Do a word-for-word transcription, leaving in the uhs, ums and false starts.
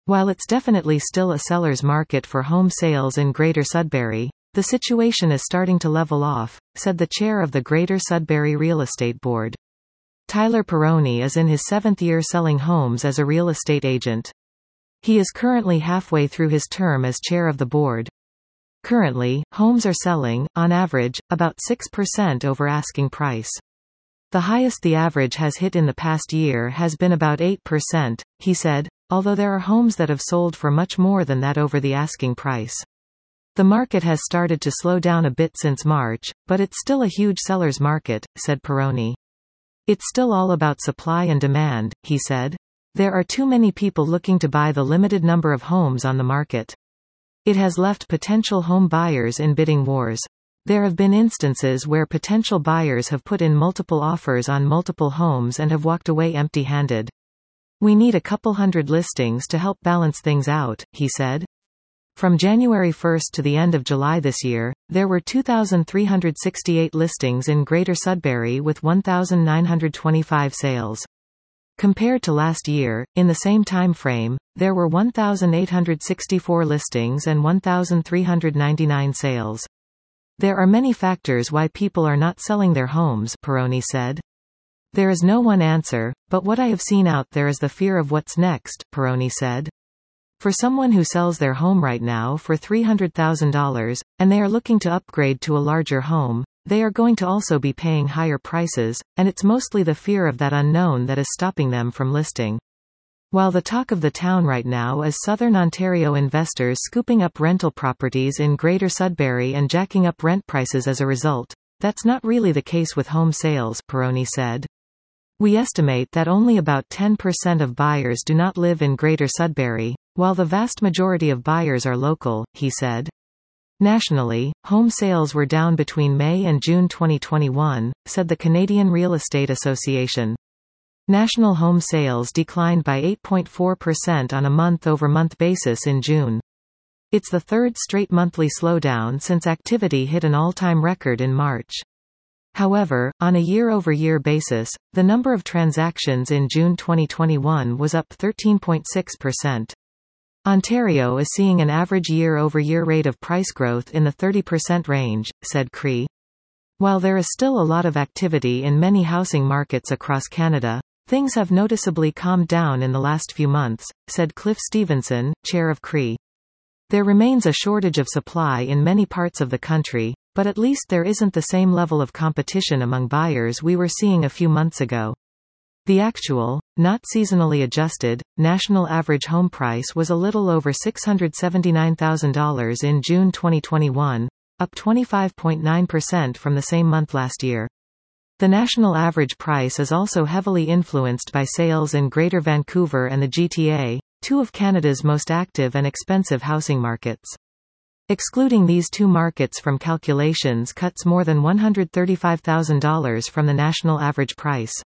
While it's definitely still a seller's market for home sales in Greater Sudbury, the situation is starting to level off, said the chair of the Greater Sudbury Real Estate Board. Tyler Perrone is in his seventh year selling homes as a real estate agent. He is currently halfway through his term as chair of the board. Currently, homes are selling, on average, about six percent over asking price. The highest the average has hit in the past year has been about eight percent, he said, although there are homes that have sold for much more than that over the asking price. The market has started to slow down a bit since March, but it's still a huge seller's market, said Perrone. It's still all about supply and demand, he said. There are too many people looking to buy the limited number of homes on the market. It has left potential home buyers in bidding wars. There have been instances where potential buyers have put in multiple offers on multiple homes and have walked away empty-handed. We need a couple hundred listings to help balance things out, he said. From January first to the end of July this year, there were two thousand three hundred sixty-eight listings in Greater Sudbury with one thousand nine hundred twenty-five sales. Compared to last year, in the same time frame, there were one thousand eight hundred sixty-four listings and one thousand three hundred ninety-nine sales. There are many factors why people are not selling their homes, Perrone said. There is no one answer, but what I have seen out there is the fear of what's next, Perrone said. For someone who sells their home right now for three hundred thousand dollars, and they are looking to upgrade to a larger home, they are going to also be paying higher prices, and it's mostly the fear of that unknown that is stopping them from listing. While the talk of the town right now is Southern Ontario investors scooping up rental properties in Greater Sudbury and jacking up rent prices as a result, that's not really the case with home sales, Perrone said. We estimate that only about ten percent of buyers do not live in Greater Sudbury, while the vast majority of buyers are local, he said. Nationally, home sales were down between May and June twenty twenty-one, said the Canadian Real Estate Association. National home sales declined by eight point four percent on a month-over-month basis in June. It's the third straight monthly slowdown since activity hit an all-time record in March. However, on a year-over-year basis, the number of transactions in June twenty twenty-one was up thirteen point six percent. Ontario is seeing an average year-over-year rate of price growth in the thirty percent range, said Cree. While there is still a lot of activity in many housing markets across Canada, things have noticeably calmed down in the last few months, said Cliff Stevenson, chair of Cree. There remains a shortage of supply in many parts of the country, but at least there isn't the same level of competition among buyers we were seeing a few months ago. The actual, not seasonally adjusted, national average home price was a little over six hundred seventy-nine thousand dollars in June twenty twenty-one, up twenty-five point nine percent from the same month last year. The national average price is also heavily influenced by sales in Greater Vancouver and the G T A, two of Canada's most active and expensive housing markets. Excluding these two markets from calculations cuts more than one hundred thirty-five thousand dollars from the national average price.